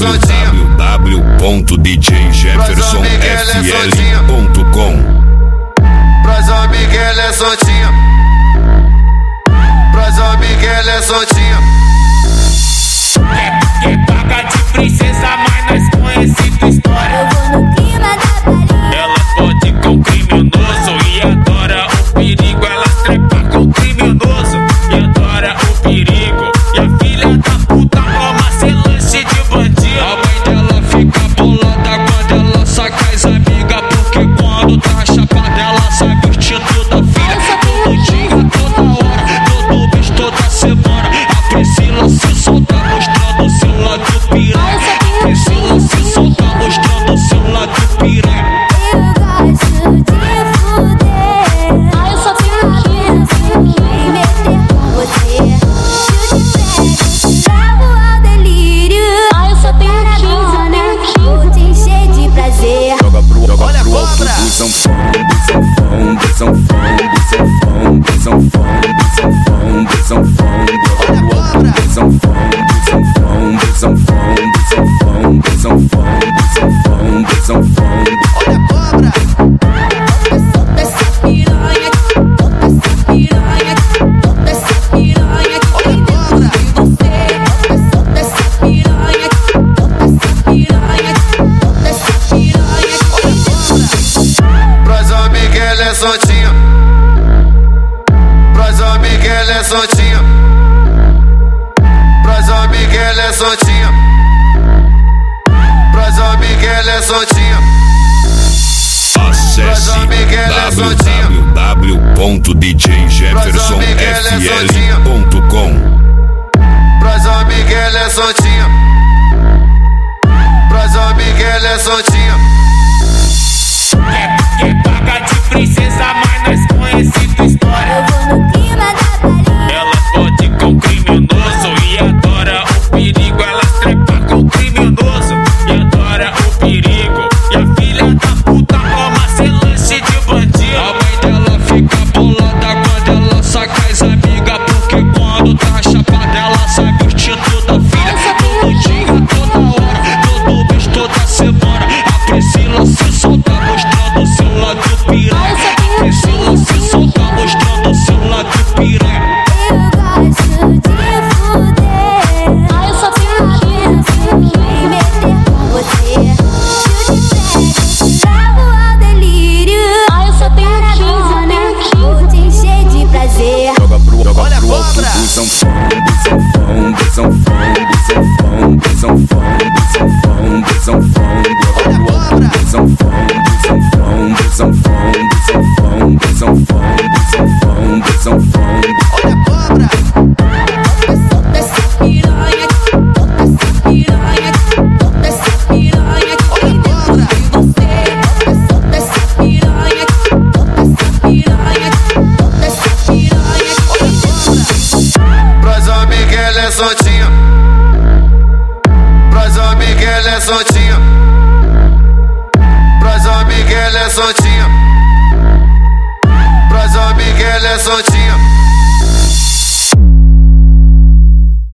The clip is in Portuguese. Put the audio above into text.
www.djjeffersonfl.com. Pras amigas ela é soltinha. Pras amigas ela é soltinha. Quer paga de princesa, mas nós conhece tua história. Eu vou no clima da balinha. Ela pode com criminoso e adora o perigo. Ela trepa com criminoso e adora o perigo. E a filha da puta toma sem lanche de bandido. A mãe dela fica bolada quando ela saca as amigas, porque quando tá chapada ela sabe o instinto da filha. Todo dia, toda hora, todo mês, toda semana, a Priscila se solta mostrando seu lado piranha. A Priscila se solta mostrando seu lado piranha. Eu gosto de fuder. Eu só tenho que me meter com você. Levo ao delírio. Eu só tenho que vou te encher de prazer. Joga pro alto do Olha a cobra. Solta essa piranha, solta essa piranha, solta essa piranha que tem dentro de você. Solta essa piranha, solta essa piranha, solta essa piranha que tem dentro. Pras amigas ela é soltinha. Pras amigas ela é soltinha. Pras amigas ela é soltinha. Pras amigas ela é soltinha. Acesse www.djjeffersonfl.com. Pras amigas ela é soltinha.